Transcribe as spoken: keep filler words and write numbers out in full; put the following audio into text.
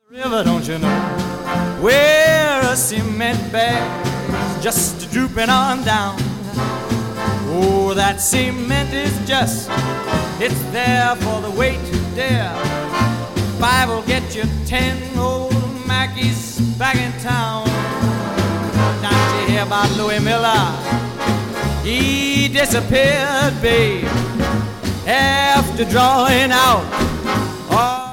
River, don't you know, where a cement bag is just drooping on down. Oh, that cement is just, it's there for the weight to dare. Five will get you ten old Mackies back in town. Don't you hear about Louis Miller? He disappeared, babe, after drawing out all